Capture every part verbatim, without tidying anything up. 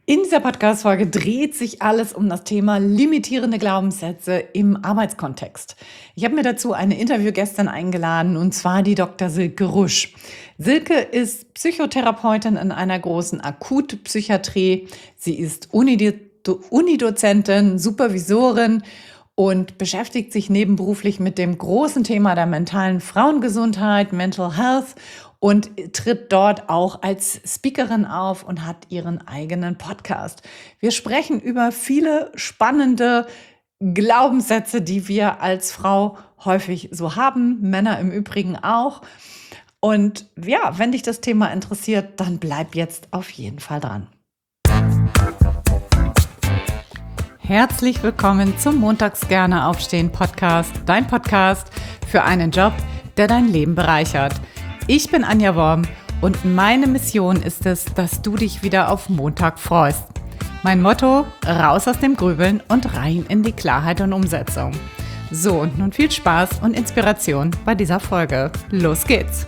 In dieser Podcast-Folge dreht sich alles um das Thema limitierende Glaubenssätze im Arbeitskontext. Ich habe mir dazu eine Interviewgästin eingeladen, und zwar die Doktor Silke Rusch. Silke ist Psychotherapeutin in einer großen Akutpsychiatrie. Sie ist Unido- Unidozentin, Supervisorin und beschäftigt sich nebenberuflich mit dem großen Thema der mentalen Frauengesundheit, Mental Health, und tritt dort auch als Speakerin auf und hat ihren eigenen Podcast. Wir sprechen über viele spannende Glaubenssätze, die wir als Frau häufig so haben, Männer im Übrigen auch. Und ja, wenn dich das Thema interessiert, dann bleib jetzt auf jeden Fall dran. Herzlich willkommen zum Montags gerne aufstehen Podcast, dein Podcast für einen Job, der dein Leben bereichert. Ich bin Anja Worm und meine Mission ist es, dass du dich wieder auf Montag freust. Mein Motto: raus aus dem Grübeln und rein in die Klarheit und Umsetzung. So, und nun viel Spaß und Inspiration bei dieser Folge. Los geht's!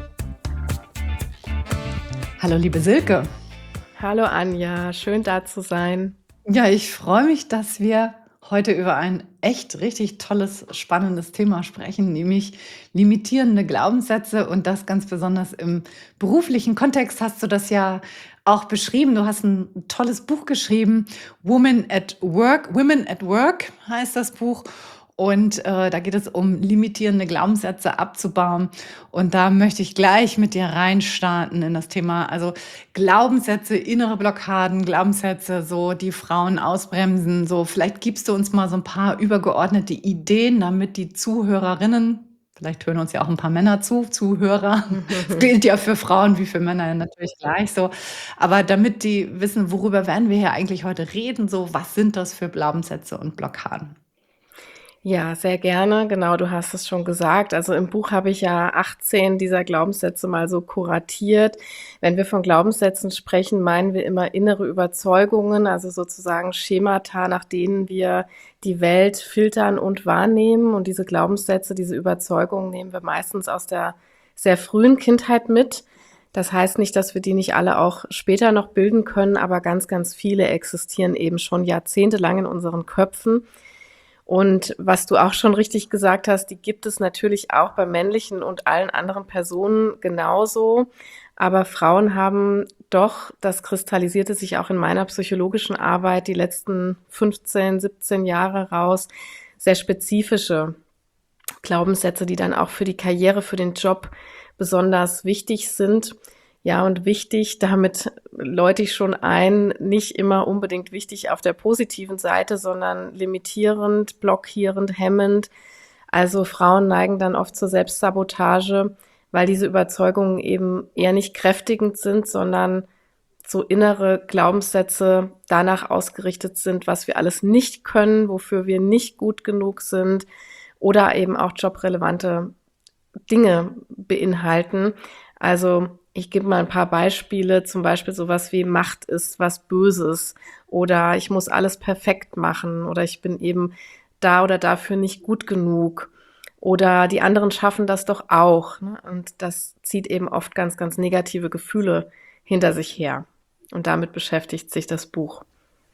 Hallo liebe Silke. Hallo Anja, schön da zu sein. Ja, ich freue mich, dass wir heute über ein echt richtig tolles, spannendes Thema sprechen, nämlich limitierende Glaubenssätze, und das ganz besonders im beruflichen Kontext hast du das ja auch beschrieben. Du hast ein tolles Buch geschrieben, Women at Work, Women at Work heißt das Buch. Und äh, da geht es um limitierende Glaubenssätze abzubauen. Und da möchte ich gleich mit dir reinstarten in das Thema. Also Glaubenssätze, innere Blockaden, Glaubenssätze, so die Frauen ausbremsen. So, vielleicht gibst du uns mal so ein paar übergeordnete Ideen, damit die Zuhörerinnen, vielleicht hören uns ja auch ein paar Männer zu, Zuhörer. Das gilt ja für Frauen wie für Männer natürlich gleich so. Aber damit die wissen, worüber werden wir hier eigentlich heute reden, so was sind das für Glaubenssätze und Blockaden? Ja, sehr gerne. Genau, du hast es schon gesagt. Also im Buch habe ich ja achtzehn dieser Glaubenssätze mal so kuratiert. Wenn wir von Glaubenssätzen sprechen, meinen wir immer innere Überzeugungen, also sozusagen Schemata, nach denen wir die Welt filtern und wahrnehmen. Und diese Glaubenssätze, diese Überzeugungen nehmen wir meistens aus der sehr frühen Kindheit mit. Das heißt nicht, dass wir die nicht alle auch später noch bilden können, aber ganz, ganz viele existieren eben schon jahrzehntelang in unseren Köpfen. Und was du auch schon richtig gesagt hast, die gibt es natürlich auch bei männlichen und allen anderen Personen genauso. Aber Frauen haben doch, das kristallisierte sich auch in meiner psychologischen Arbeit die letzten fünfzehn, siebzehn Jahre raus, sehr spezifische Glaubenssätze, die dann auch für die Karriere, für den Job besonders wichtig sind. Ja, und wichtig, damit läute ich schon ein, nicht immer unbedingt wichtig auf der positiven Seite, sondern limitierend, blockierend, hemmend. Also Frauen neigen dann oft zur Selbstsabotage, weil diese Überzeugungen eben eher nicht kräftigend sind, sondern so innere Glaubenssätze danach ausgerichtet sind, was wir alles nicht können, wofür wir nicht gut genug sind, oder eben auch jobrelevante Dinge beinhalten. Also ich gebe mal ein paar Beispiele, zum Beispiel sowas wie Macht ist was Böses oder ich muss alles perfekt machen oder ich bin eben da oder dafür nicht gut genug oder die anderen schaffen das doch auch. Ne? Und das zieht eben oft ganz, ganz negative Gefühle hinter sich her. Und damit beschäftigt sich das Buch.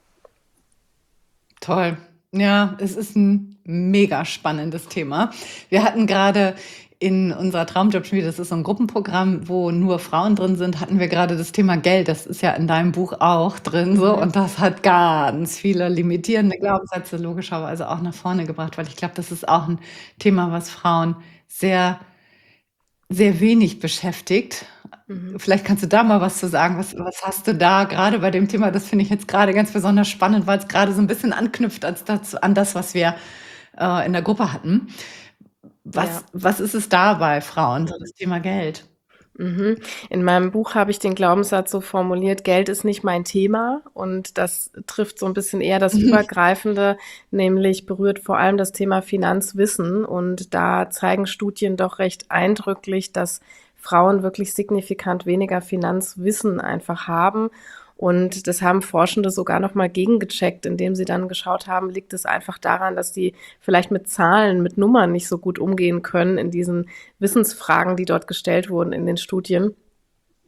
Toll. Ja, es ist ein mega spannendes Thema. Wir hatten gerade in unserer Traumjobschmiede, das ist so ein Gruppenprogramm, wo nur Frauen drin sind, hatten wir gerade das Thema Geld. Das ist ja in deinem Buch auch drin so, Mhm. und das hat ganz viele limitierende Glaubenssätze logischerweise auch nach vorne gebracht, weil ich glaube, das ist auch ein Thema, was Frauen sehr, sehr wenig beschäftigt. Mhm. Vielleicht kannst du da mal was zu sagen. Was, was hast du da gerade bei dem Thema? Das finde ich jetzt gerade ganz besonders spannend, weil es gerade so ein bisschen anknüpft als das, an das, was wir äh, in der Gruppe hatten. Was, Ja. was ist es da bei Frauen, so das Thema Geld? Mhm. In meinem Buch habe ich den Glaubenssatz so formuliert: Geld ist nicht mein Thema. Und das trifft so ein bisschen eher das Übergreifende, nämlich berührt vor allem das Thema Finanzwissen. Und da zeigen Studien doch recht eindrücklich, dass Frauen wirklich signifikant weniger Finanzwissen einfach haben. Und das haben Forschende sogar noch mal gegengecheckt, indem sie dann geschaut haben, liegt es einfach daran, dass die vielleicht mit Zahlen, mit Nummern nicht so gut umgehen können in diesen Wissensfragen, die dort gestellt wurden in den Studien.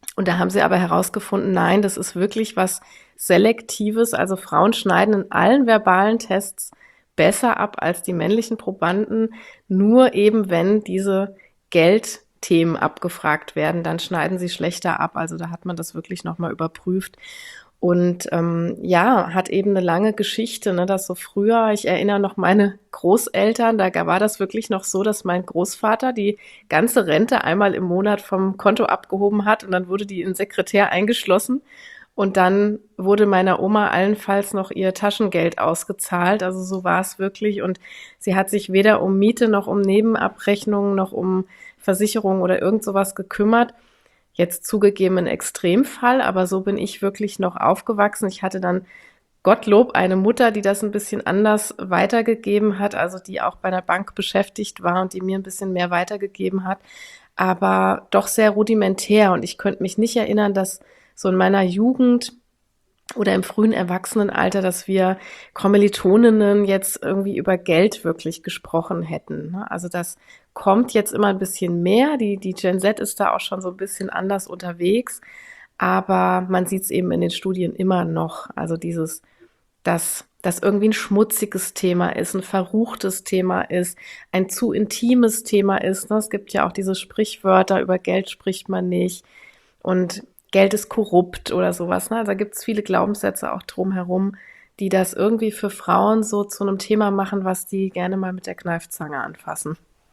Und da haben sie aber herausgefunden, nein, das ist wirklich was Selektives. Also Frauen schneiden in allen verbalen Tests besser ab als die männlichen Probanden. Nur eben, wenn diese Geldthemen abgefragt werden, dann schneiden sie schlechter ab. Also da hat man das wirklich nochmal überprüft. Und ähm, ja, hat eben eine lange Geschichte, ne, dass so früher, ich erinnere noch meine Großeltern, da war das wirklich noch so, dass mein Großvater die ganze Rente einmal im Monat vom Konto abgehoben hat und dann wurde die in Sekretär eingeschlossen und dann wurde meiner Oma allenfalls noch ihr Taschengeld ausgezahlt. Also so war es wirklich und sie hat sich weder um Miete noch um Nebenabrechnungen noch um Versicherung oder irgend sowas gekümmert. Jetzt zugegeben ein Extremfall, aber so bin ich wirklich noch aufgewachsen. Ich hatte dann Gottlob eine Mutter, die das ein bisschen anders weitergegeben hat, also die auch bei einer Bank beschäftigt war und die mir ein bisschen mehr weitergegeben hat, aber doch sehr rudimentär. Und ich könnte mich nicht erinnern, dass so in meiner Jugend oder im frühen Erwachsenenalter, dass wir Kommilitoninnen jetzt irgendwie über Geld wirklich gesprochen hätten. Ne? Also das kommt jetzt immer ein bisschen mehr. Die, die Gen Z ist da auch schon so ein bisschen anders unterwegs. Aber man sieht es eben in den Studien immer noch. Also dieses, dass das irgendwie ein schmutziges Thema ist, ein verruchtes Thema ist, ein zu intimes Thema ist. Ne? Es gibt ja auch diese Sprichwörter, über Geld spricht man nicht. Und Geld ist korrupt oder sowas. Ne? Also da gibt es viele Glaubenssätze auch drumherum, die das irgendwie für Frauen so zu einem Thema machen, was die gerne mal mit der Kneifzange anfassen.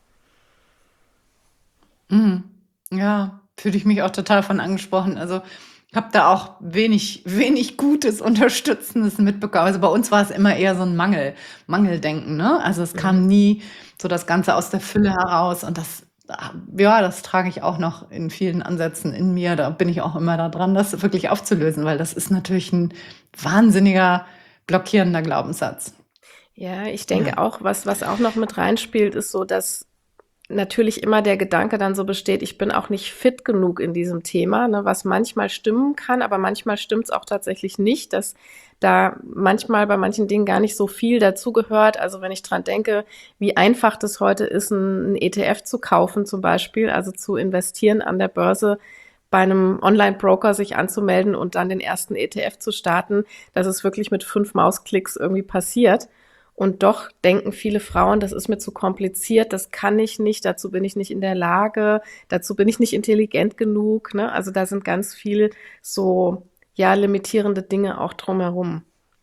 Mhm. Ja, fühle ich mich auch total von angesprochen. Also ich habe da auch wenig, wenig Gutes, Unterstützendes mitbekommen. Also bei uns war es immer eher so ein Mangel, Mangeldenken, ne? Also es Mhm. kam nie so das Ganze aus der Fülle heraus und das, ja, das trage ich auch noch in vielen Ansätzen in mir. Da bin ich auch immer da dran, das wirklich aufzulösen, weil das ist natürlich ein wahnsinniger blockierender Glaubenssatz. Ja, ich Ja. denke auch, was, was auch noch mit reinspielt, ist so, dass natürlich immer der Gedanke dann so besteht, ich bin auch nicht fit genug in diesem Thema, ne, was manchmal stimmen kann, aber manchmal stimmt es auch tatsächlich nicht, dass da manchmal bei manchen Dingen gar nicht so viel dazugehört. Also wenn ich dran denke, wie einfach das heute ist, ein, ein E T F zu kaufen zum Beispiel, also zu investieren an der Börse, bei einem Online-Broker sich anzumelden und dann den ersten E T F zu starten, dass es wirklich mit fünf Mausklicks irgendwie passiert. Und doch denken viele Frauen, das ist mir zu kompliziert, das kann ich nicht, dazu bin ich nicht in der Lage, dazu bin ich nicht intelligent genug. Ne? Also da sind ganz viel so, ja, limitierende Dinge auch drumherum.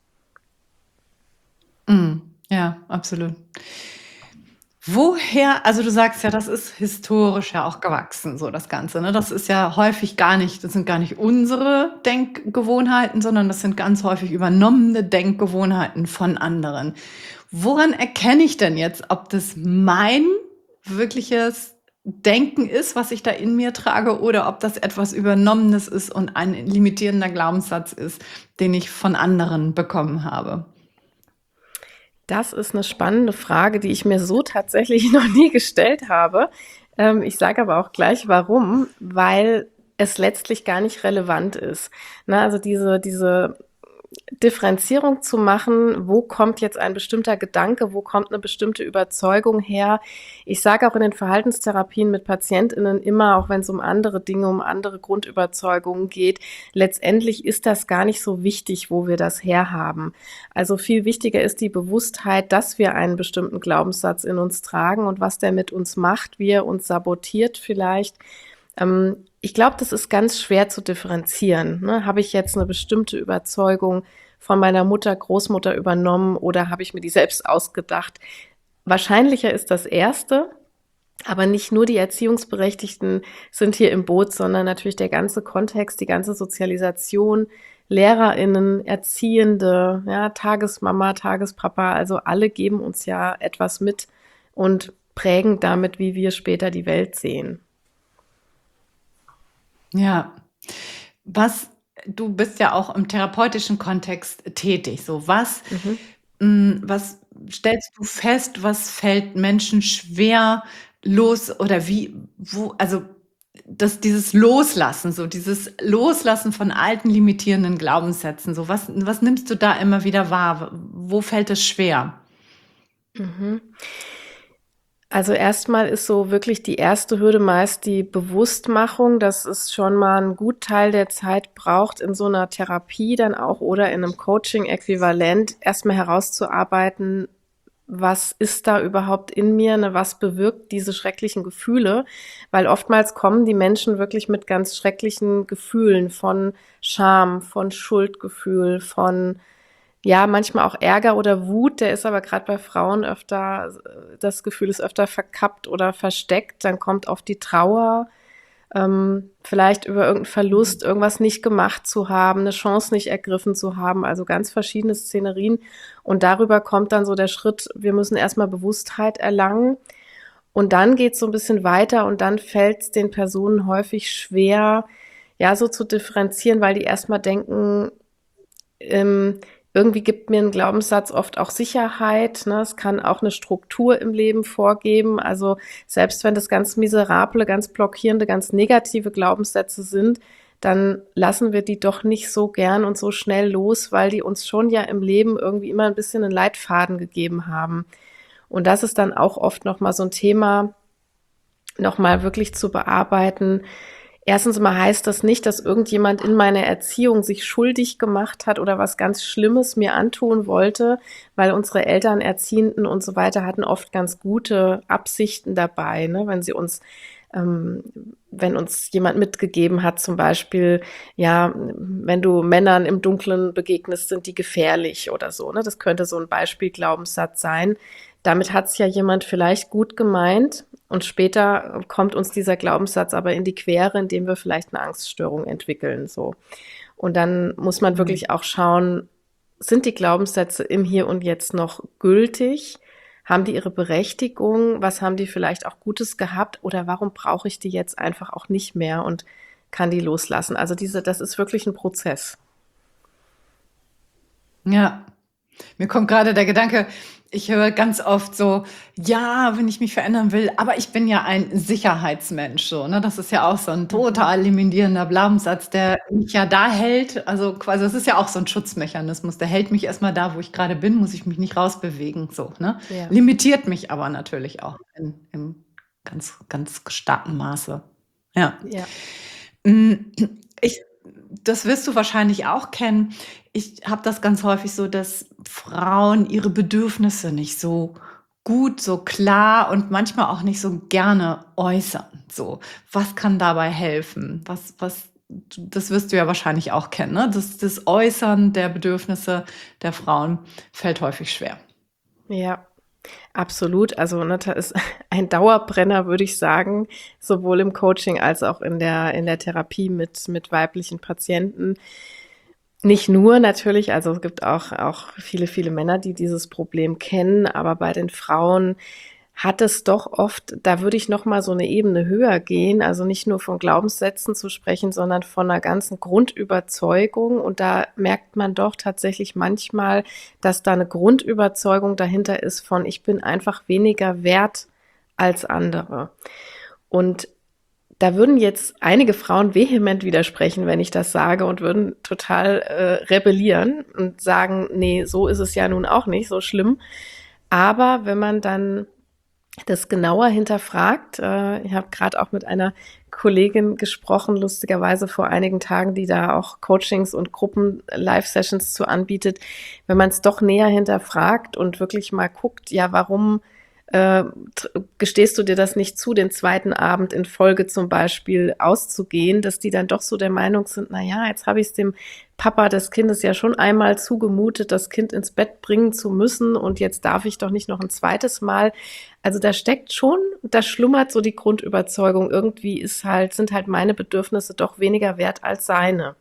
Mhm. Ja, absolut. Woher, also du sagst ja, das ist historisch ja auch gewachsen, so das Ganze, ne? Das ist ja häufig gar nicht, das sind gar nicht unsere Denkgewohnheiten, sondern das sind ganz häufig übernommene Denkgewohnheiten von anderen. Woran erkenne ich denn jetzt, ob das mein wirkliches Denken ist, was ich da in mir trage, oder ob das etwas Übernommenes ist und ein limitierender Glaubenssatz ist, den ich von anderen bekommen habe? Das ist eine spannende Frage, die ich mir so tatsächlich noch nie gestellt habe. Ähm, ich sage aber auch gleich warum, weil es letztlich gar nicht relevant ist. Ne, also diese, diese Differenzierung zu machen, wo kommt jetzt ein bestimmter Gedanke, wo kommt eine bestimmte Überzeugung her. Ich sage auch in den Verhaltenstherapien mit PatientInnen immer, auch wenn es um andere Dinge, um andere Grundüberzeugungen geht, letztendlich ist das gar nicht so wichtig, wo wir das herhaben. Also viel wichtiger ist die Bewusstheit, dass wir einen bestimmten Glaubenssatz in uns tragen und was der mit uns macht, wie er uns sabotiert vielleicht. Ähm, ich glaube, das ist ganz schwer zu differenzieren. Ne? Habe ich jetzt eine bestimmte Überzeugung von meiner Mutter, Großmutter übernommen oder habe ich mir die selbst ausgedacht? Wahrscheinlicher ist das Erste, aber nicht nur die Erziehungsberechtigten sind hier im Boot, sondern natürlich der ganze Kontext, die ganze Sozialisation, LehrerInnen, Erziehende, ja, Tagesmama, Tagespapa, also alle geben uns ja etwas mit und prägen damit, wie wir später die Welt sehen. Ja. Was, du bist ja auch im therapeutischen Kontext tätig. So, was, Mhm. mh, was stellst du fest, was fällt Menschen schwer los oder wie, wo, also das, dieses Loslassen, so dieses Loslassen von alten limitierenden Glaubenssätzen, so was, was nimmst du da immer wieder wahr? Wo fällt es schwer? Mhm. Also erstmal ist so wirklich die erste Hürde meist die Bewusstmachung, dass es schon mal einen guten Teil der Zeit braucht, in so einer Therapie dann auch oder in einem Coaching-Äquivalent erstmal herauszuarbeiten, was ist da überhaupt in mir, ne? Was bewirkt diese schrecklichen Gefühle? Weil oftmals kommen die Menschen wirklich mit ganz schrecklichen Gefühlen von Scham, von Schuldgefühl, von ja, manchmal auch Ärger oder Wut, der ist aber gerade bei Frauen öfter, das Gefühl ist öfter verkappt oder versteckt. Dann kommt oft die Trauer, ähm, vielleicht über irgendeinen Verlust, irgendwas nicht gemacht zu haben, eine Chance nicht ergriffen zu haben, also ganz verschiedene Szenerien. Und darüber kommt dann so der Schritt, wir müssen erstmal Bewusstheit erlangen. Und dann geht es so ein bisschen weiter und dann fällt es den Personen häufig schwer, ja, so zu differenzieren, weil die erstmal denken, ähm, irgendwie gibt mir ein Glaubenssatz oft auch Sicherheit, ne? Es kann auch eine Struktur im Leben vorgeben. Also selbst wenn das ganz miserable, ganz blockierende, ganz negative Glaubenssätze sind, dann lassen wir die doch nicht so gern und so schnell los, weil die uns schon ja im Leben irgendwie immer ein bisschen einen Leitfaden gegeben haben. Und das ist dann auch oft noch mal so ein Thema, noch mal wirklich zu bearbeiten. Erstens mal heißt das nicht, dass irgendjemand in meiner Erziehung sich schuldig gemacht hat oder was ganz Schlimmes mir antun wollte, weil unsere Eltern, Erziehenden und so weiter hatten oft ganz gute Absichten dabei, ne? Wenn sie uns, ähm, wenn uns jemand mitgegeben hat, zum Beispiel, ja, wenn du Männern im Dunkeln begegnest, sind die gefährlich oder so, ne? Das könnte so ein Beispielglaubenssatz sein. Damit hat es ja jemand vielleicht gut gemeint und später kommt uns dieser Glaubenssatz aber in die Quere, indem wir vielleicht eine Angststörung entwickeln, so. Und dann muss man Mhm. wirklich auch schauen, sind die Glaubenssätze im Hier und Jetzt noch gültig? Haben die ihre Berechtigung? Was haben die vielleicht auch Gutes gehabt? Oder warum brauche ich die jetzt einfach auch nicht mehr und kann die loslassen? Also diese, das ist wirklich ein Prozess. Ja. Mir kommt gerade der Gedanke, ich höre ganz oft so: „Ja, wenn ich mich verändern will, aber ich bin ja ein Sicherheitsmensch“, so, ne? Das ist ja auch so 'n Mhm. total limitierender Glaubenssatz, der mich ja da hält. Also, quasi das ist ja auch so 'n Schutzmechanismus. Der hält mich erst mal da, wo ich grade bin, muss ich mich nicht rausbewegen, so, ne? Ja, Limitiert mich aber natürlich auch in im ganz, ganz starken Maße. Ja. ja. Hm, ich das wirst du wahrscheinlich auch kennen. Ich habe das ganz häufig so, dass Frauen ihre Bedürfnisse nicht so gut, so klar und manchmal auch nicht so gerne äußern, so. Was kann dabei helfen? Was was das wirst du ja wahrscheinlich auch kennen, ne? Das das Äußern der Bedürfnisse der Frauen fällt häufig schwer. Ja. Absolut. Also, ne, da ist ein Dauerbrenner, würde ich sagen, sowohl im Coaching als auch in der in der Therapie mit mit weiblichen Patienten. Nicht nur natürlich, also es gibt auch auch viele, viele Männer, die dieses Problem kennen, aber bei den Frauen hat es doch oft, da würde ich noch mal so eine Ebene höher gehen, also nicht nur von Glaubenssätzen zu sprechen, sondern von einer ganzen Grundüberzeugung. Und da merkt man doch tatsächlich manchmal, dass da eine Grundüberzeugung dahinter ist von: „Ich bin einfach weniger wert als andere.“ Und da würden jetzt einige Frauen vehement widersprechen, wenn ich das sage und würden total, äh, rebellieren und sagen: „Nee, so ist es ja nun auch nicht, so schlimm.“ Aber wenn man dann das genauer hinterfragt. Äh, ich habe gerade auch mit einer Kollegin gesprochen, lustigerweise vor einigen Tagen, die da auch Coachings und Gruppen-Live-Sessions zu anbietet. Wenn man es doch näher hinterfragt und wirklich mal guckt, ja, warum äh, gestehst du dir das nicht zu, den zweiten Abend in Folge zum Beispiel auszugehen, dass die dann doch so der Meinung sind, na ja, jetzt habe ich es dem Papa des Kindes ja schon einmal zugemutet, das Kind ins Bett bringen zu müssen und jetzt darf ich doch nicht noch ein zweites Mal. Also da steckt schon, da schlummert so die Grundüberzeugung, irgendwie ist halt, sind halt meine Bedürfnisse doch weniger wert als seine.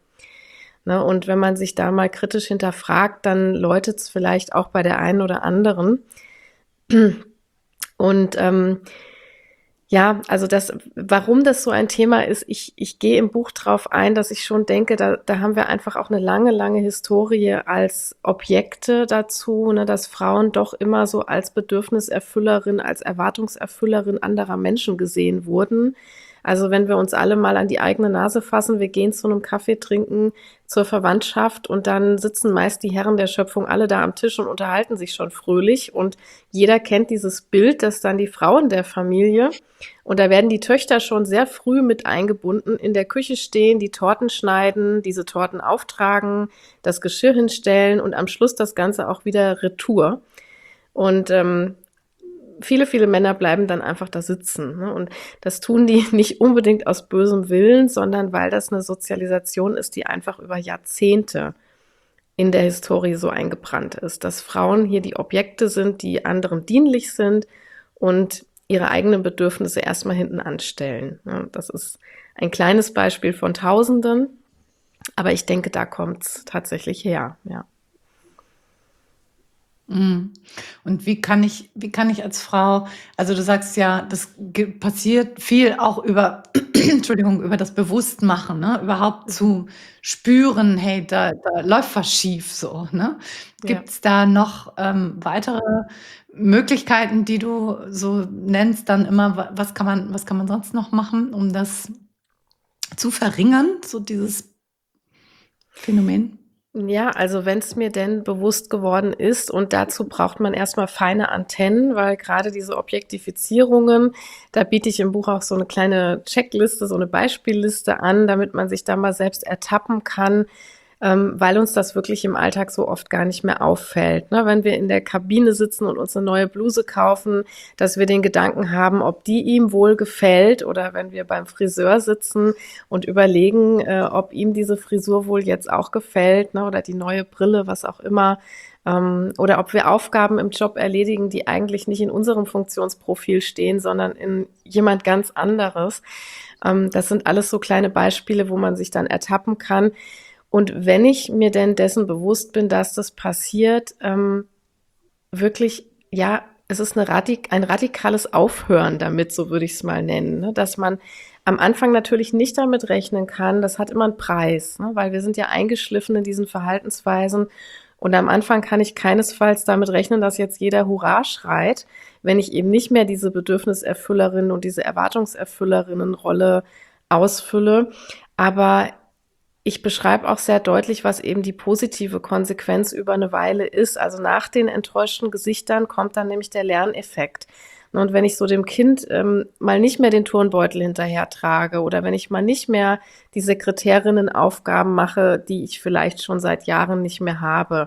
Ne? Und wenn man sich da mal kritisch hinterfragt, dann läutet es vielleicht auch bei der einen oder anderen. Und ähm, ja, also das, warum das so ein Thema ist, ich, ich gehe im Buch drauf ein, dass ich schon denke, da, da haben wir einfach auch eine lange, lange Historie als Objekte dazu, ne, dass Frauen doch immer so als Bedürfniserfüllerin, als Erwartungserfüllerin anderer Menschen gesehen wurden. Also wenn wir uns alle mal an die eigene Nase fassen, wir gehen zu einem Kaffee trinken, zur Verwandtschaft und dann sitzen meist die Herren der Schöpfung alle da am Tisch und unterhalten sich schon fröhlich und jeder kennt dieses Bild, dass dann die Frauen der Familie, und da werden die Töchter schon sehr früh mit eingebunden, in der Küche stehen, die Torten schneiden, diese Torten auftragen, das Geschirr hinstellen und am Schluss das Ganze auch wieder retour. Und ähm, viele, viele Männer bleiben dann einfach da sitzen. Ne? Und das tun die nicht unbedingt aus bösem Willen, sondern weil das eine Sozialisation ist, die einfach über Jahrzehnte in der Historie so eingebrannt ist, dass Frauen hier die Objekte sind, die anderen dienlich sind und ihre eigenen Bedürfnisse erstmal hinten anstellen. Ja, das ist ein kleines Beispiel von Tausenden, aber ich denke, da kommt es tatsächlich her. Ja. Mhm. Und wie kann ich, wie kann ich als Frau, also du sagst ja, das ge- passiert viel auch über, Entschuldigung, über das Bewusstmachen, ne? Überhaupt Mhm. zu spüren, hey, da, da läuft was schief so, ne? Ja. Gibt es da noch ähm, weitere Möglichkeiten, die du so nennst, dann immer, wa- was kann man, was kann man sonst noch machen, um das zu verringern, so dieses Phänomen? Ja, also wenn es mir denn bewusst geworden ist und dazu braucht man erstmal feine Antennen, weil gerade diese Objektifizierungen, da biete ich im Buch auch so eine kleine Checkliste, so eine Beispielliste an, damit man sich da mal selbst ertappen kann, ähm, weil uns das wirklich im Alltag so oft gar nicht mehr auffällt. Ne? Wenn wir in der Kabine sitzen und uns eine neue Bluse kaufen, dass wir den Gedanken haben, ob die ihm wohl gefällt, oder wenn wir beim Friseur sitzen und überlegen, äh, ob ihm diese Frisur wohl jetzt auch gefällt, ne? Oder die neue Brille, was auch immer. Ähm, oder ob wir Aufgaben im Job erledigen, die eigentlich nicht in unserem Funktionsprofil stehen, sondern in jemand ganz anderes. Ähm, das sind alles so kleine Beispiele, wo man sich dann ertappen kann. Und wenn ich mir denn dessen bewusst bin, dass das passiert, ähm, wirklich, ja, es ist eine Radik ein radikales Aufhören damit, so würde ich es mal nennen, ne? Dass man am Anfang natürlich nicht damit rechnen kann, das hat immer einen Preis, ne? Weil wir sind ja eingeschliffen in diesen Verhaltensweisen und am Anfang kann ich keinesfalls damit rechnen, dass jetzt jeder Hurra schreit, wenn ich eben nicht mehr diese Bedürfniserfüllerin und diese Erwartungserfüllerinnenrolle ausfülle. Aber ich beschreibe auch sehr deutlich, was eben die positive Konsequenz über eine Weile ist. Also nach den enttäuschten Gesichtern kommt dann nämlich der Lerneffekt. Und wenn ich so dem Kind ähm, mal nicht mehr den Turnbeutel hinterher trage oder wenn ich mal nicht mehr die Sekretärinnenaufgaben mache, die ich vielleicht schon seit Jahren nicht mehr habe,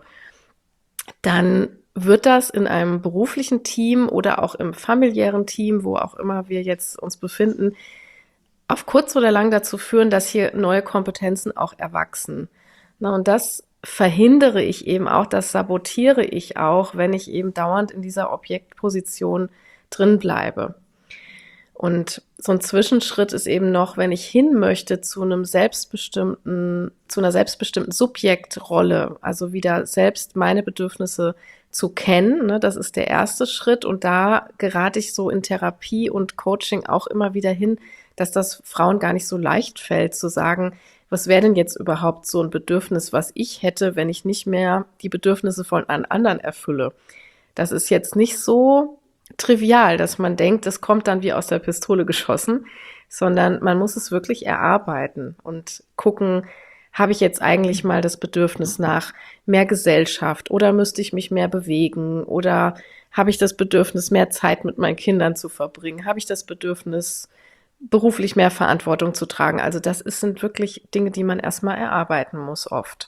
dann wird das in einem beruflichen Team oder auch im familiären Team, wo auch immer wir jetzt uns befinden, auf kurz oder lang dazu führen, dass hier neue Kompetenzen auch erwachsen. Na, und das verhindere ich eben auch, das sabotiere ich auch, wenn ich eben dauernd in dieser Objektposition drin bleibe. Und so ein Zwischenschritt ist eben noch, wenn ich hin möchte zu einem selbstbestimmten, zu einer selbstbestimmten Subjektrolle, also wieder selbst meine Bedürfnisse zu kennen, ne, das ist der erste Schritt. Und da gerate ich so in Therapie und Coaching auch immer wieder hin, dass das Frauen gar nicht so leicht fällt, zu sagen, was wäre denn jetzt überhaupt so ein Bedürfnis, was ich hätte, wenn ich nicht mehr die Bedürfnisse von anderen erfülle. Das ist jetzt nicht so trivial, dass man denkt, das kommt dann wie aus der Pistole geschossen, sondern man muss es wirklich erarbeiten und gucken, habe ich jetzt eigentlich mal das Bedürfnis nach mehr Gesellschaft oder müsste ich mich mehr bewegen oder habe ich das Bedürfnis, mehr Zeit mit meinen Kindern zu verbringen? Habe ich das Bedürfnis, beruflich mehr Verantwortung zu tragen? Also das ist, sind wirklich Dinge, die man erstmal erarbeiten muss oft.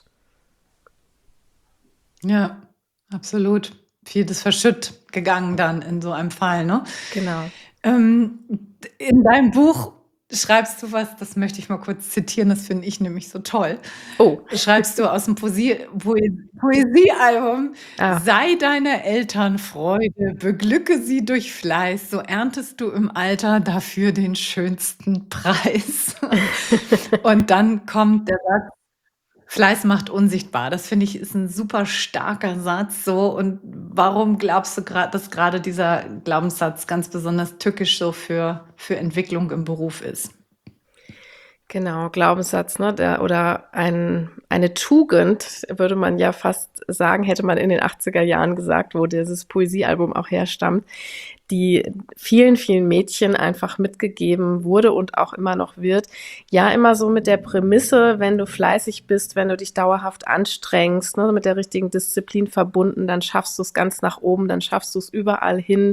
Ja, absolut. Vieles verschütt gegangen dann in so einem Fall, ne? Genau. Ähm, in deinem Buch schreibst du was, das möchte ich mal kurz zitieren, das finde ich nämlich so toll. Oh, Schreibst du aus dem Poesie Poe Poesiealbum: ah, „Sei deiner Eltern Freude, beglücke sie durch Fleiß, so erntest du im Alter dafür den schönsten Preis.“ Und dann kommt der Satz: „Fleiß macht unsichtbar.“ Das finde ich, ist ein super starker Satz so. Und warum glaubst du grad, dass gerade dieser Glaubenssatz ganz besonders tückisch so für für Entwicklung im Beruf ist? genau, Glaubenssatz, ne? Der, oder ein, eine Tugend, würde man ja fast sagen, hätte man in den achtziger Jahren gesagt, wo dieses Poesiealbum auch herstammt. die vielen, vielen Mädchen einfach mitgegeben wurde und auch immer noch wird. Ja, immer so mit der Prämisse, wenn du fleißig bist, wenn du dich dauerhaft anstrengst, ne, mit der richtigen Disziplin verbunden, dann schaffst du es ganz nach oben, dann schaffst du es überall hin.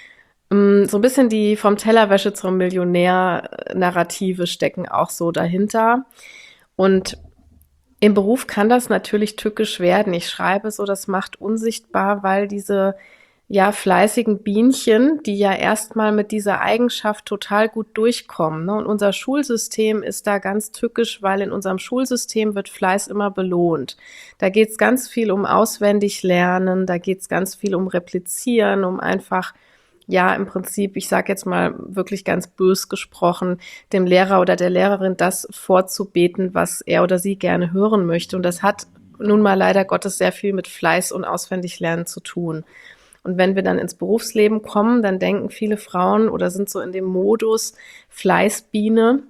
Mm, So ein bisschen die vom Tellerwäsche zum Millionär-Narrative stecken auch so dahinter. Und im Beruf kann das natürlich tückisch werden. Ich schreibe so, das macht unsichtbar, weil diese ja fleißigen Bienchen, die ja erstmal mit dieser Eigenschaft total gut durchkommen. Ne? Und unser Schulsystem ist da ganz tückisch, weil in unserem Schulsystem wird Fleiß immer belohnt. Da geht es ganz viel um auswendig lernen, da geht es ganz viel um Replizieren, um einfach ja, im Prinzip, ich sage jetzt mal wirklich ganz bös gesprochen, dem Lehrer oder der Lehrerin das vorzubeten, was er oder sie gerne hören möchte. Und das hat nun mal leider Gottes sehr viel mit Fleiß und Auswendiglernen zu tun. Und wenn wir dann ins Berufsleben kommen, dann denken viele Frauen oder sind so in dem Modus Fleißbiene.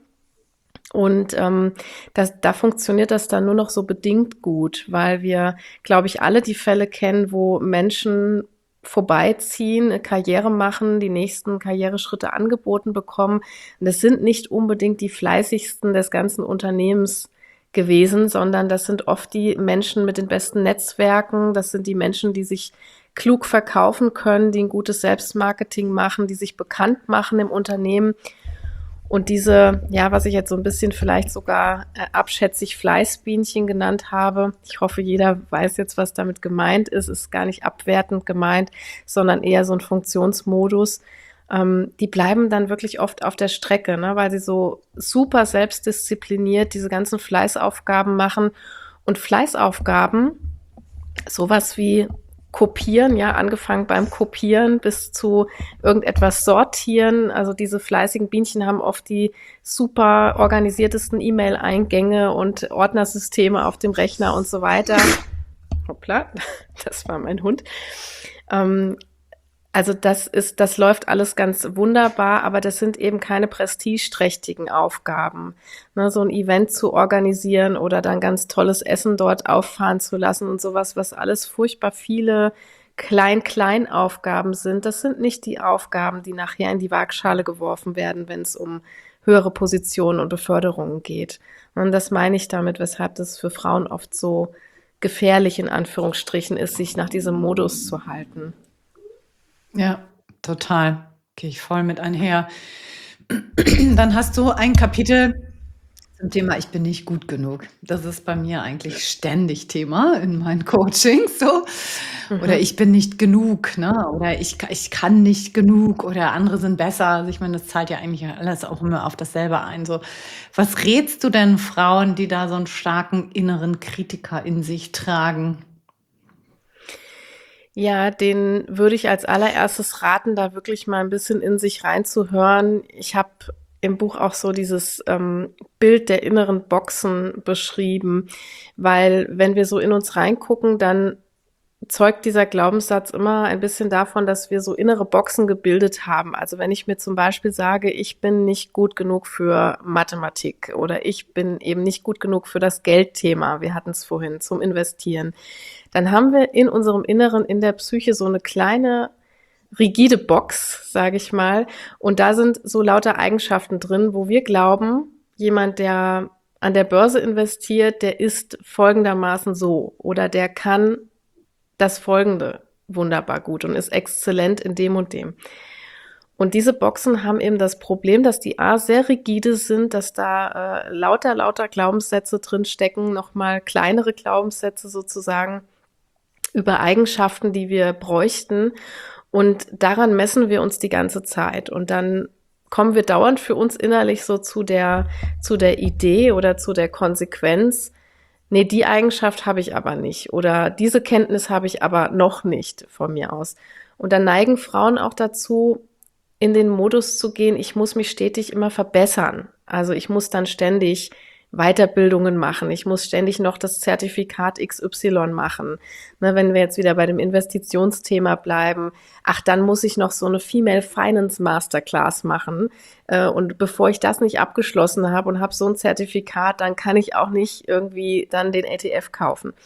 Und ähm, das, da funktioniert das dann nur noch so bedingt gut, weil wir, glaube ich, alle die Fälle kennen, wo Menschen vorbeiziehen, eine Karriere machen, die nächsten Karriereschritte angeboten bekommen. Und das sind nicht unbedingt die fleißigsten des ganzen Unternehmens gewesen, sondern das sind oft die Menschen mit den besten Netzwerken, das sind die Menschen, die sich klug verkaufen können, die ein gutes Selbstmarketing machen, die sich bekannt machen im Unternehmen. Und diese, ja, was ich jetzt so ein bisschen vielleicht sogar äh, abschätzig Fleißbienchen genannt habe, ich hoffe, jeder weiß jetzt, was damit gemeint ist, ist gar nicht abwertend gemeint, sondern eher so ein Funktionsmodus. Ähm, die bleiben dann wirklich oft auf der Strecke, ne, weil sie so super selbstdiszipliniert diese ganzen Fleißaufgaben machen. Und Fleißaufgaben, sowas wie Kopieren, ja, angefangen beim Kopieren bis zu irgendetwas sortieren. Also diese fleißigen Bienchen haben oft die super organisiertesten E-Mail-Eingänge und Ordnersysteme auf dem Rechner und so weiter. Hoppla, das war mein Hund. Ähm, also das ist, das läuft alles ganz wunderbar, aber das sind eben keine prestigeträchtigen Aufgaben. Ne, so ein Event zu organisieren oder dann ganz tolles Essen dort auffahren zu lassen und sowas, was alles furchtbar viele Klein-Klein-Aufgaben sind. Das sind nicht die Aufgaben, die nachher in die Waagschale geworfen werden, wenn es um höhere Positionen und Beförderungen geht. Und das meine ich damit, weshalb das für Frauen oft so gefährlich in Anführungsstrichen ist, sich nach diesem Modus zu halten. Ja, total. Gehe ich voll mit einher. Dann hast du ein Kapitel zum Thema „Ich bin nicht gut genug“. Das ist bei mir eigentlich ständig Thema in meinen Coachings so. Oder Mhm. „Ich bin nicht genug“, ne? Oder „Ich ka ich kann nicht genug“ oder „Andere sind besser“. Also, ich meine, das zahlt ja eigentlich alles auch immer auf dasselbe ein so. Was rätst du denn Frauen, die da so 'n starken inneren Kritiker in sich tragen? Ja, den würde ich als allererstes raten, da wirklich mal ein bisschen in sich reinzuhören. Ich habe im Buch auch so dieses ähm, Bild der inneren Boxen beschrieben, weil wenn wir so in uns reingucken, dann zeugt dieser Glaubenssatz immer ein bisschen davon, dass wir so innere Boxen gebildet haben. Also wenn ich mir zum Beispiel sage, ich bin nicht gut genug für Mathematik oder ich bin eben nicht gut genug für das Geldthema, wir hatten es vorhin, zum Investieren, dann haben wir in unserem Inneren, in der Psyche so eine kleine rigide Box, sage ich mal. Und da sind so lauter Eigenschaften drin, wo wir glauben, jemand, der an der Börse investiert, der ist folgendermaßen so oder der kann das Folgende wunderbar gut und ist exzellent in dem und dem. Und diese Boxen haben eben das Problem, dass die A sehr rigide sind, dass da äh, lauter, lauter Glaubenssätze drin stecken, nochmal kleinere Glaubenssätze sozusagen über Eigenschaften, die wir bräuchten. Und daran messen wir uns die ganze Zeit. Und dann kommen wir dauernd für uns innerlich so zu der, zu der Idee oder zu der Konsequenz, nee, die Eigenschaft habe ich aber nicht oder diese Kenntnis habe ich aber noch nicht von mir aus. Und dann neigen Frauen auch dazu, in den Modus zu gehen, ich muss mich stetig immer verbessern. Also ich muss dann ständig Weiterbildungen machen. Ich muss ständig noch das Zertifikat X Y machen. Ne, wenn wir jetzt wieder bei dem Investitionsthema bleiben, ach, dann muss ich noch so eine Female Finance Masterclass machen. Äh, und bevor ich das nicht abgeschlossen habe und habe so ein Zertifikat, dann kann ich auch nicht irgendwie dann den E T F kaufen.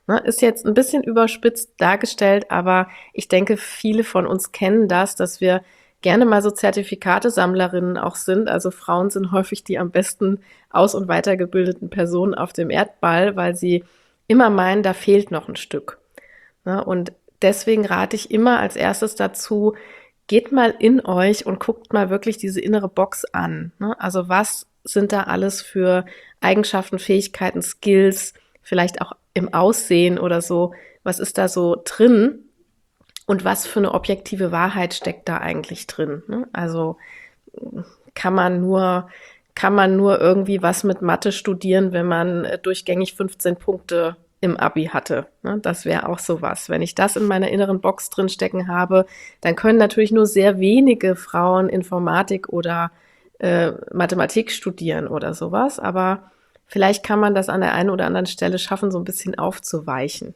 Ne, ist jetzt ein bisschen überspitzt dargestellt, aber ich denke, viele von uns kennen das, dass wir gerne mal so Zertifikatesammlerinnen auch sind. Also Frauen sind häufig die am besten aus- und weitergebildeten Personen auf dem Erdball, weil sie immer meinen, da fehlt noch ein Stück. Ne? Und deswegen rate ich immer als erstes dazu, geht mal in euch und guckt mal wirklich diese innere Box an. Ne? Also was sind da alles für Eigenschaften, Fähigkeiten, Skills, vielleicht auch im Aussehen oder so, was ist da so drin und was für eine objektive Wahrheit steckt da eigentlich drin? Ne? Also kann man nur, kann man nur irgendwie was mit Mathe studieren, wenn man durchgängig fünfzehn Punkte im Abi hatte. Ne? Das wäre auch sowas. Wenn ich das in meiner inneren Box drin stecken habe, dann können natürlich nur sehr wenige Frauen Informatik oder äh, Mathematik studieren oder sowas, aber vielleicht kann man das an der einen oder anderen Stelle schaffen, so ein bisschen aufzuweichen.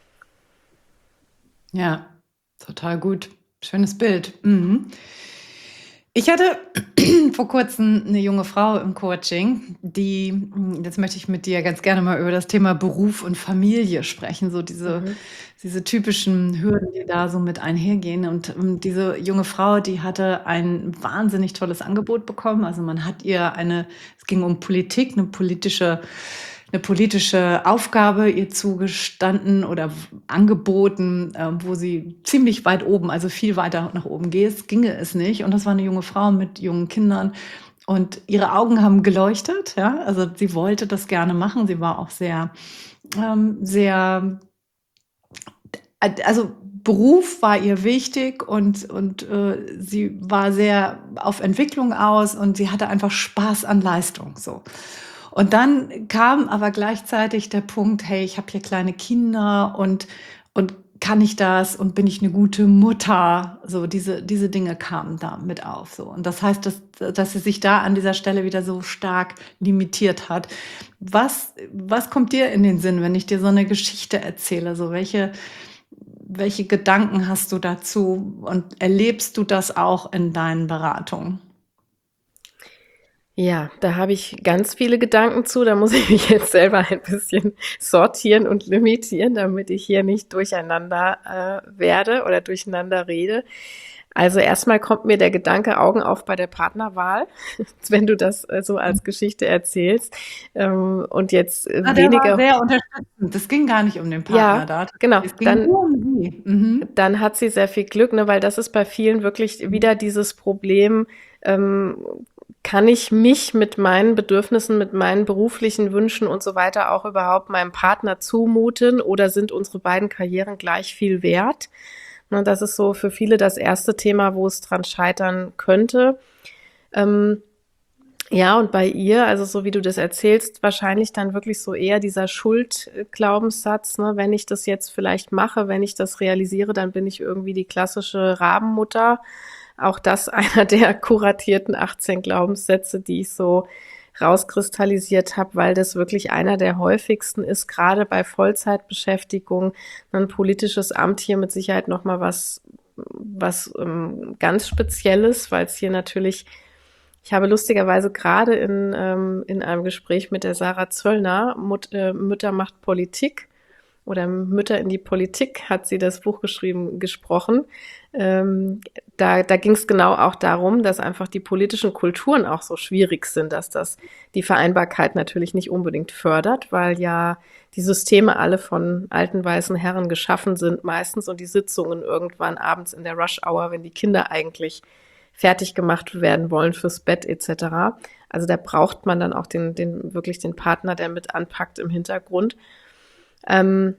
Ja, total gut. Schönes Bild. Mhm. Ich hatte vor kurzem eine junge Frau im Coaching, die jetzt möchte ich mit dir ganz gerne mal über das Thema Beruf und Familie sprechen, so diese Mhm. diese typischen Hürden, die da so mit einhergehen. Und, ähm, diese junge Frau, die hatte ein wahnsinnig tolles Angebot bekommen. Also, man hat ihr eine es ging um Politik, eine politische eine politische Aufgabe ihr zugestanden oder angeboten, äh, wo sie ziemlich weit oben, also viel weiter nach oben geht, ginge es nicht. Und das war eine junge Frau mit jungen Kindern. Und ihre Augen haben geleuchtet, ja. Also sie wollte das gerne machen. Sie war auch sehr, ähm, sehr, also Beruf war ihr wichtig und, und äh, sie war sehr auf Entwicklung aus und sie hatte einfach Spaß an Leistung. So. Und dann kam aber gleichzeitig der Punkt, hey, ich habe hier kleine Kinder und, und kann ich das und bin ich eine gute Mutter? So diese, diese Dinge kamen da mit auf. So. Und das heißt, dass, dass sie sich da an dieser Stelle wieder so stark limitiert hat. Was, was kommt dir in den Sinn, wenn ich dir so eine Geschichte erzähle? So welche, welche Gedanken hast du dazu und erlebst du das auch in deinen Beratungen? Ja, da habe ich ganz viele Gedanken zu. Da muss ich mich jetzt selber ein bisschen sortieren und limitieren, damit ich hier nicht durcheinander äh, werde oder durcheinander rede. Also erstmal kommt mir der Gedanke Augen auf bei der Partnerwahl, wenn du das äh, so als Geschichte erzählst. Ähm, und jetzt äh, Ah, der war weniger, sehr unterstützend. Es ging gar nicht um den Partner ja, da. genau, Es ging dann nur um sie. Mhm. dann hat sie sehr viel Glück, ne, weil das ist bei vielen wirklich wieder dieses Problem, ähm, kann ich mich mit meinen Bedürfnissen, mit meinen beruflichen Wünschen und so weiter auch überhaupt meinem Partner zumuten oder sind unsere beiden Karrieren gleich viel wert? Ne, das ist so für viele das erste Thema, wo es dran scheitern könnte. Ähm, ja, und bei ihr, also so wie du das erzählst, wahrscheinlich dann wirklich so eher dieser Schuldglaubenssatz, ne, wenn ich das jetzt vielleicht mache, wenn ich das realisiere, dann bin ich irgendwie die klassische Rabenmutter. Auch das einer der kuratierten achtzehn Glaubenssätze, die ich so rauskristallisiert habe, weil das wirklich einer der häufigsten ist, gerade bei Vollzeitbeschäftigung. Ein politisches Amt hier mit Sicherheit nochmal was, was ähm, ganz Spezielles, weil es hier natürlich, ich habe lustigerweise gerade in, ähm, in einem Gespräch mit der Sarah Zöllner, Mut, äh, Mütter macht Politik oder Mütter in die Politik, hat sie das Buch geschrieben, gesprochen. Ähm, da da ging es genau auch darum, dass einfach die politischen Kulturen auch so schwierig sind, dass das die Vereinbarkeit natürlich nicht unbedingt fördert, weil ja die Systeme alle von alten weißen Herren geschaffen sind meistens und die Sitzungen irgendwann abends in der Rush Hour, wenn die Kinder eigentlich fertig gemacht werden wollen fürs Bett et cetera. Also da braucht man dann auch den, den wirklich den Partner, der mit anpackt im Hintergrund. Ähm,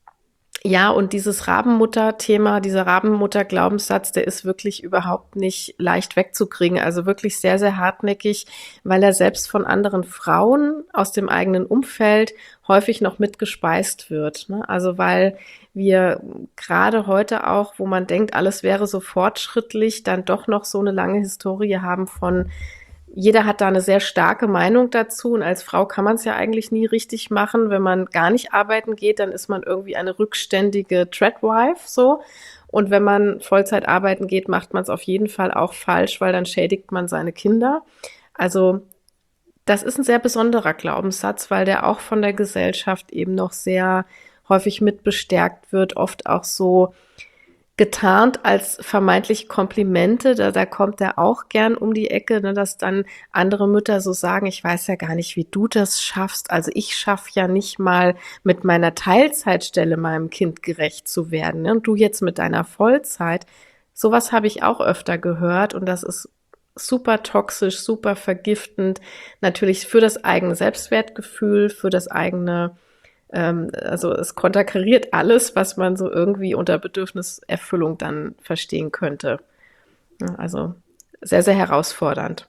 ja, und dieses Rabenmutter-Thema, dieser Rabenmutter-Glaubenssatz, der ist wirklich überhaupt nicht leicht wegzukriegen. Also wirklich sehr, sehr hartnäckig, weil er selbst von anderen Frauen aus dem eigenen Umfeld häufig noch mitgespeist wird. Ne? Also weil wir gerade heute auch, wo man denkt, alles wäre so fortschrittlich, dann doch noch so eine lange Historie haben von jeder hat da eine sehr starke Meinung dazu und als Frau kann man es ja eigentlich nie richtig machen. Wenn man gar nicht arbeiten geht, dann ist man irgendwie eine rückständige Treadwife so. Und wenn man Vollzeit arbeiten geht, macht man es auf jeden Fall auch falsch, weil dann schädigt man seine Kinder. Also das ist ein sehr besonderer Glaubenssatz, weil der auch von der Gesellschaft eben noch sehr häufig mit bestärkt wird, oft auch so getarnt als vermeintliche Komplimente, da, da kommt er auch gern um die Ecke, ne, dass dann andere Mütter so sagen, ich weiß ja gar nicht, wie du das schaffst. Also ich schaffe ja nicht mal mit meiner Teilzeitstelle meinem Kind gerecht zu werden. Ne? Und du jetzt mit deiner Vollzeit. Sowas habe ich auch öfter gehört und das ist super toxisch, super vergiftend. Natürlich für das eigene Selbstwertgefühl, für das eigene also es konterkariert alles, was man so irgendwie unter Bedürfniserfüllung dann verstehen könnte. Also sehr, sehr herausfordernd.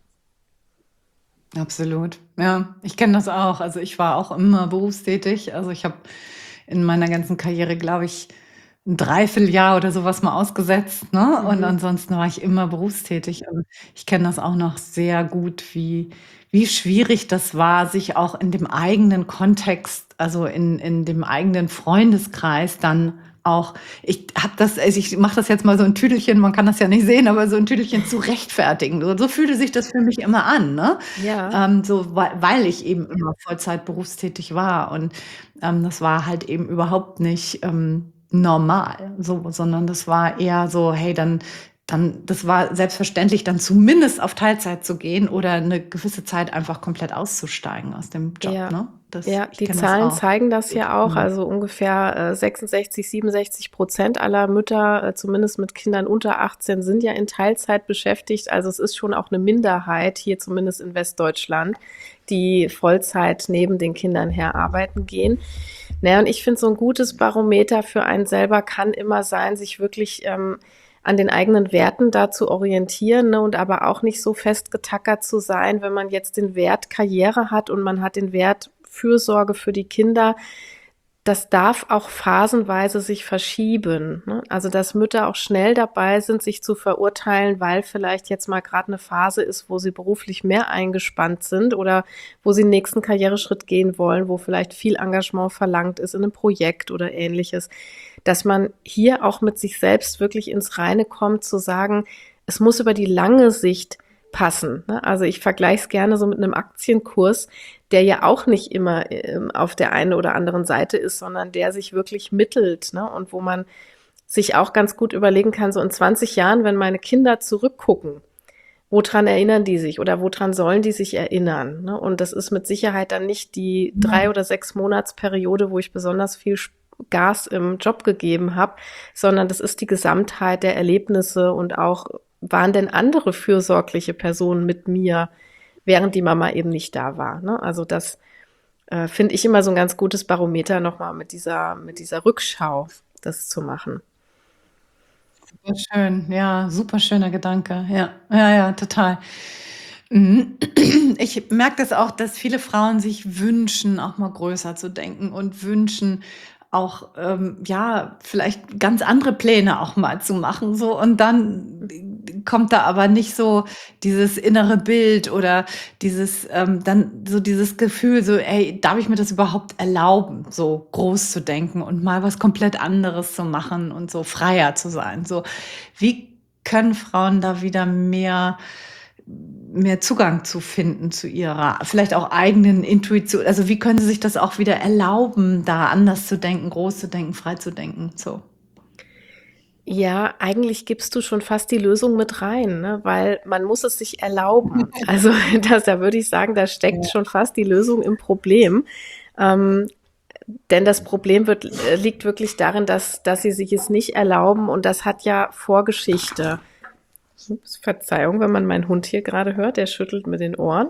Absolut. Ja, ich kenne das auch. Also ich war auch immer berufstätig. Also ich habe in meiner ganzen Karriere, glaube ich, ein Dreivierteljahr oder sowas mal ausgesetzt, ne? Und Mhm. ansonsten war ich immer berufstätig. Und ich kenne das auch noch sehr gut, wie, wie schwierig das war, sich auch in dem eigenen Kontext, also in, in dem eigenen Freundeskreis dann auch, ich habe das, also ich mache das jetzt mal so ein Tüdelchen, man kann das ja nicht sehen, aber so ein Tüdelchen zu rechtfertigen. So, so fühlte sich das für mich immer an, ne? Ja, Ähm, so, weil, weil ich eben immer Vollzeit berufstätig war. Und ähm, das war halt eben überhaupt nicht ähm, normal, so, sondern das war eher so, hey, dann, dann, das war selbstverständlich, dann zumindest auf Teilzeit zu gehen oder eine gewisse Zeit einfach komplett auszusteigen aus dem Job, ja. ne? Das, Ja, ich die kenne das Zahlen auch. zeigen das Gut. ja auch. Mhm. Also ungefähr äh, sechsundsechzig, siebenundsechzig Prozent aller Mütter, äh, zumindest mit Kindern unter achtzehn, sind ja in Teilzeit beschäftigt. Also es ist schon auch eine Minderheit, hier zumindest in Westdeutschland, die Vollzeit neben den Kindern her arbeiten gehen. Naja, und ich finde, so ein gutes Barometer für einen selber kann immer sein, sich wirklich ähm, an den eigenen Werten da zu orientieren, ne, und aber auch nicht so festgetackert zu sein, wenn man jetzt den Wert Karriere hat und man hat den Wert Fürsorge für die Kinder, das darf auch phasenweise sich verschieben. Ne? Also dass Mütter auch schnell dabei sind, sich zu verurteilen, weil vielleicht jetzt mal gerade eine Phase ist, wo sie beruflich mehr eingespannt sind oder wo sie den nächsten Karriereschritt gehen wollen, wo vielleicht viel Engagement verlangt ist in einem Projekt oder ähnliches. Dass man hier auch mit sich selbst wirklich ins Reine kommt, zu sagen, es muss über die lange Sicht passen. Ne? Also ich vergleiche es gerne so mit einem Aktienkurs, der ja auch nicht immer ähm, auf der einen oder anderen Seite ist, sondern der sich wirklich mittelt, ne? Und wo man sich auch ganz gut überlegen kann, so in zwanzig Jahren, wenn meine Kinder zurückgucken, woran erinnern die sich oder woran sollen die sich erinnern? Ne? Und das ist mit Sicherheit dann nicht die drei- oder sechs Monatsperiode, wo ich besonders viel Gas im Job gegeben habe, sondern das ist die Gesamtheit der Erlebnisse und auch, waren denn andere fürsorgliche Personen mit mir, während die Mama eben nicht da war. Ne? Also das äh, finde ich immer so ein ganz gutes Barometer, nochmal mit dieser, mit dieser Rückschau das zu machen. Super schön, ja, super schöner Gedanke. Ja, ja, ja, total. Mhm. Ich merke das auch, dass viele Frauen sich wünschen, auch mal größer zu denken und wünschen auch, ähm, ja, vielleicht ganz andere Pläne auch mal zu machen, so. Und dann kommt da aber nicht so dieses innere Bild oder dieses, ähm, dann so dieses Gefühl, so, ey, darf ich mir das überhaupt erlauben, so groß zu denken und mal was komplett anderes zu machen und so freier zu sein? So, wie können Frauen da wieder mehr mehr Zugang zu finden zu ihrer vielleicht auch eigenen Intuition? Also, wie können sie sich das auch wieder erlauben, da anders zu denken, groß zu denken, frei zu denken, so? Ja, eigentlich gibst du schon fast die Lösung mit rein, ne? Weil man muss es sich erlauben. Also das, da würde ich sagen, da steckt Ja. schon fast die Lösung im Problem. Ähm, denn das Problem wird, äh, liegt wirklich darin, dass, dass sie sich es nicht erlauben und das hat ja Vorgeschichte. Ups, Verzeihung, wenn man meinen Hund hier gerade hört, der schüttelt mit den Ohren.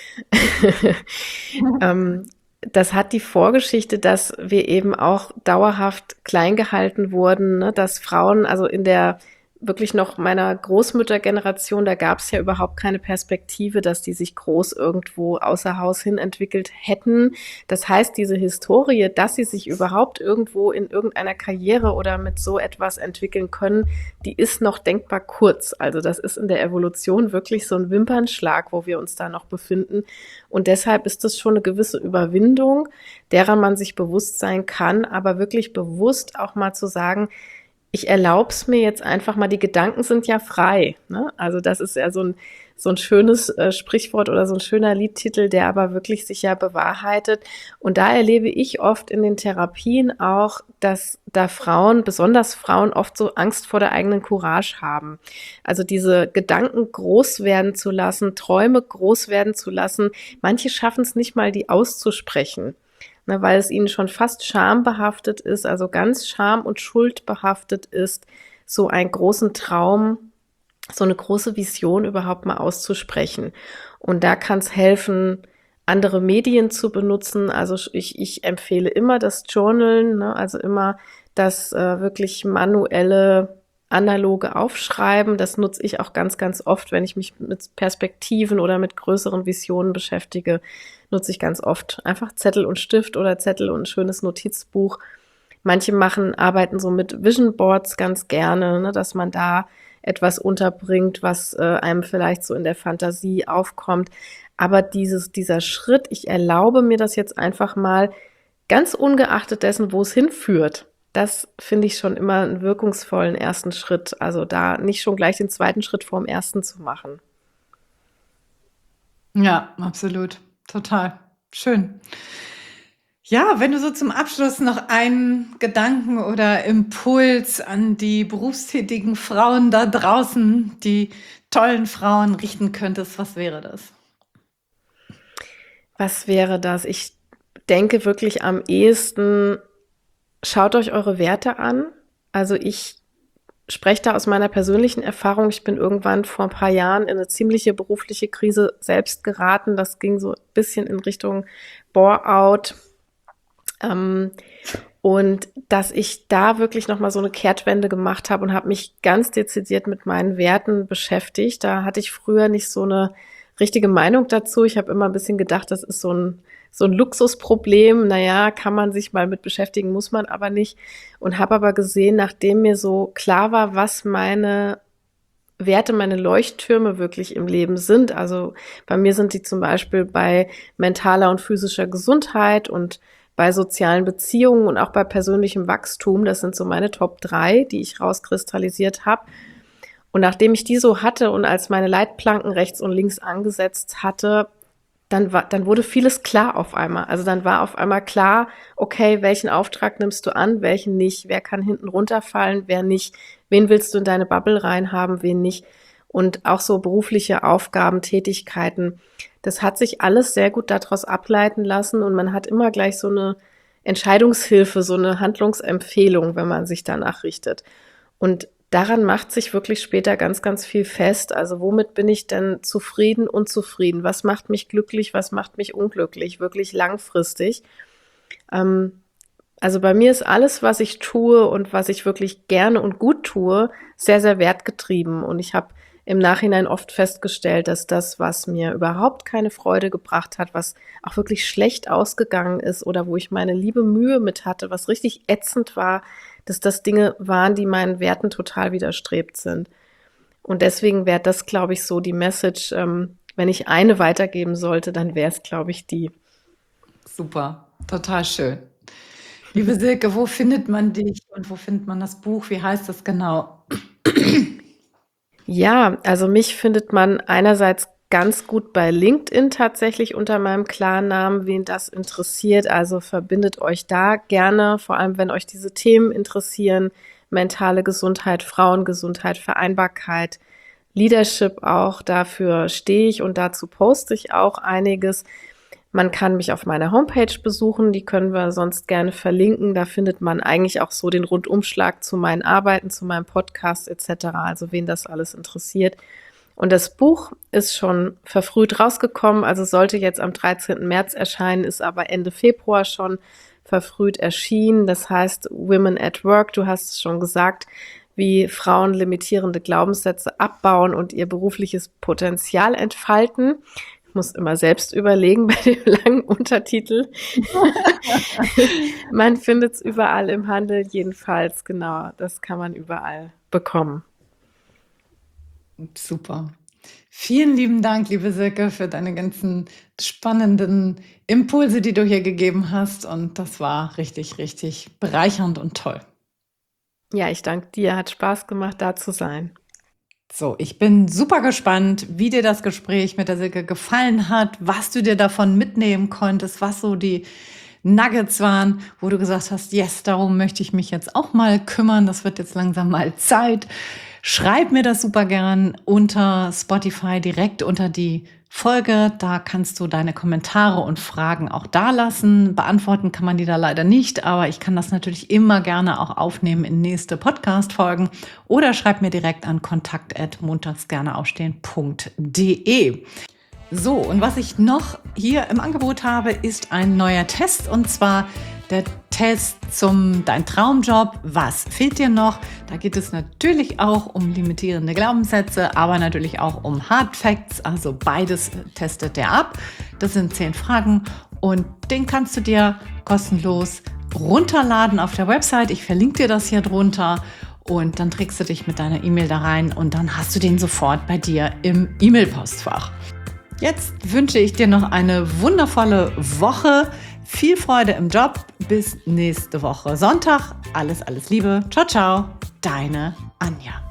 ähm, Das hat die Vorgeschichte, dass wir eben auch dauerhaft klein gehalten wurden, ne? Dass Frauen, also in der wirklich noch meiner Großmüttergeneration, da gab es ja überhaupt keine Perspektive, dass die sich groß irgendwo außer Haus hin entwickelt hätten. Das heißt, diese Historie, dass sie sich überhaupt irgendwo in irgendeiner Karriere oder mit so etwas entwickeln können, die ist noch denkbar kurz. Also das ist in der Evolution wirklich so ein Wimpernschlag, wo wir uns da noch befinden. Und deshalb ist das schon eine gewisse Überwindung, derer man sich bewusst sein kann, aber wirklich bewusst auch mal zu sagen, ich erlaube es mir jetzt einfach mal, die Gedanken sind ja frei. Ne? Also das ist ja so ein, so ein schönes äh, Sprichwort oder so ein schöner Liedtitel, der aber wirklich sich ja bewahrheitet. Und da erlebe ich oft in den Therapien auch, dass da Frauen, besonders Frauen, oft so Angst vor der eigenen Courage haben. Also diese Gedanken groß werden zu lassen, Träume groß werden zu lassen. Manche schaffen es nicht mal, die auszusprechen, ne, weil es ihnen schon fast schambehaftet ist, also ganz scham- und schuldbehaftet ist, so einen großen Traum, so eine große Vision überhaupt mal auszusprechen. Und da kann es helfen, andere Medien zu benutzen. Also ich, ich empfehle immer das Journalen, ne? Also immer das äh, wirklich manuelle, analoge Aufschreiben. Das nutze ich auch ganz, ganz oft, wenn ich mich mit Perspektiven oder mit größeren Visionen beschäftige, nutze ich ganz oft einfach Zettel und Stift oder Zettel und ein schönes Notizbuch. Manche machen, arbeiten so mit Vision Boards ganz gerne, ne, dass man da etwas unterbringt, was äh, einem vielleicht so in der Fantasie aufkommt. Aber dieses, dieser Schritt, ich erlaube mir das jetzt einfach mal, ganz ungeachtet dessen, wo es hinführt, das finde ich schon immer einen wirkungsvollen ersten Schritt. Also da nicht schon gleich den zweiten Schritt vorm ersten zu machen. Ja, absolut. Total. Schön. Ja, wenn du so zum Abschluss noch einen Gedanken oder Impuls an die berufstätigen Frauen da draußen, die tollen Frauen richten könntest, was wäre das? Was wäre das? Ich denke wirklich am ehesten, schaut euch eure Werte an. Also ich spreche da aus meiner persönlichen Erfahrung. Ich bin irgendwann vor ein paar Jahren in eine ziemliche berufliche Krise selbst geraten. Das ging so ein bisschen in Richtung Bore-out. Ähm, und dass ich da wirklich nochmal so eine Kehrtwende gemacht habe und habe mich ganz dezidiert mit meinen Werten beschäftigt. Da hatte ich früher nicht so eine richtige Meinung dazu. Ich habe immer ein bisschen gedacht, das ist so ein, so ein Luxusproblem. Naja, kann man sich mal mit beschäftigen, muss man aber nicht. Und habe aber gesehen, nachdem mir so klar war, was meine Werte, meine Leuchttürme wirklich im Leben sind. Also bei mir sind die zum Beispiel bei mentaler und physischer Gesundheit und bei sozialen Beziehungen und auch bei persönlichem Wachstum. Das sind so meine Top drei, die ich rauskristallisiert habe. Und nachdem ich die so hatte und als meine Leitplanken rechts und links angesetzt hatte, dann war, dann wurde vieles klar auf einmal. Also dann war auf einmal klar, okay, welchen Auftrag nimmst du an, welchen nicht, wer kann hinten runterfallen, wer nicht, wen willst du in deine Bubble reinhaben, wen nicht. Und auch so berufliche Aufgaben, Tätigkeiten, das hat sich alles sehr gut daraus ableiten lassen und man hat immer gleich so eine Entscheidungshilfe, so eine Handlungsempfehlung, wenn man sich danach richtet. Und daran macht sich wirklich später ganz, ganz viel fest. Also womit bin ich denn zufrieden, unzufrieden? Was macht mich glücklich, was macht mich unglücklich? Wirklich langfristig. Ähm, also bei mir ist alles, was ich tue und was ich wirklich gerne und gut tue, sehr, sehr wertgetrieben. Und ich habe im Nachhinein oft festgestellt, dass das, was mir überhaupt keine Freude gebracht hat, was auch wirklich schlecht ausgegangen ist oder wo ich meine liebe Mühe mit hatte, was richtig ätzend war, dass das Dinge waren, die meinen Werten total widerstrebt sind. Und deswegen wäre das, glaube ich, so die Message, ähm, wenn ich eine weitergeben sollte, dann wäre es, glaube ich, die. Super, total schön. Liebe Silke, wo findet man dich und wo findet man das Buch? Wie heißt das genau? Ja, also mich findet man einerseits ganz gut bei LinkedIn tatsächlich unter meinem Klarnamen, wen das interessiert. Also verbindet euch da gerne, vor allem wenn euch diese Themen interessieren. Mentale Gesundheit, Frauengesundheit, Vereinbarkeit, Leadership auch. Dafür stehe ich und dazu poste ich auch einiges. Man kann mich auf meiner Homepage besuchen, die können wir sonst gerne verlinken. Da findet man eigentlich auch so den Rundumschlag zu meinen Arbeiten, zu meinem Podcast et cetera. Also wen das alles interessiert. Und das Buch ist schon verfrüht rausgekommen, also sollte jetzt am dreizehnten März erscheinen, ist aber Ende Februar schon verfrüht erschienen. Das heißt Women at Work, du hast es schon gesagt, wie Frauen limitierende Glaubenssätze abbauen und ihr berufliches Potenzial entfalten. Ich muss immer selbst überlegen bei dem langen Untertitel. Man findet es überall im Handel, jedenfalls, genau. Das kann man überall bekommen. Super. Vielen lieben Dank, liebe Silke, für deine ganzen spannenden Impulse, die du hier gegeben hast. Und das war richtig, richtig bereichernd und toll. Ja, ich danke dir. Hat Spaß gemacht, da zu sein. So, ich bin super gespannt, wie dir das Gespräch mit der Silke gefallen hat, was du dir davon mitnehmen konntest, was so die Nuggets waren, wo du gesagt hast, yes, darum möchte ich mich jetzt auch mal kümmern. Das wird jetzt langsam mal Zeit. Schreib mir das super gern unter Spotify direkt unter die Folge. Da kannst du deine Kommentare und Fragen auch da lassen. Beantworten kann man die da leider nicht, aber ich kann das natürlich immer gerne auch aufnehmen in nächste Podcast-Folgen. Oder schreib mir direkt an kontakt at montagsgerneaufstehen punkt de. So, und was ich noch hier im Angebot habe, ist ein neuer Test, und zwar der Test zum Dein Traumjob. Was fehlt dir noch? Da geht es natürlich auch um limitierende Glaubenssätze, aber natürlich auch um Hard Facts. Also beides testet der ab. Das sind zehn Fragen und den kannst du dir kostenlos runterladen auf der Website. Ich verlinke dir das hier drunter. Und dann trägst du dich mit deiner E-Mail da rein und dann hast du den sofort bei dir im E-Mail-Postfach. Jetzt wünsche ich dir noch eine wundervolle Woche. Viel Freude im Job. Bis nächste Woche Sonntag. Alles, alles Liebe. Ciao, ciao. Deine Anja.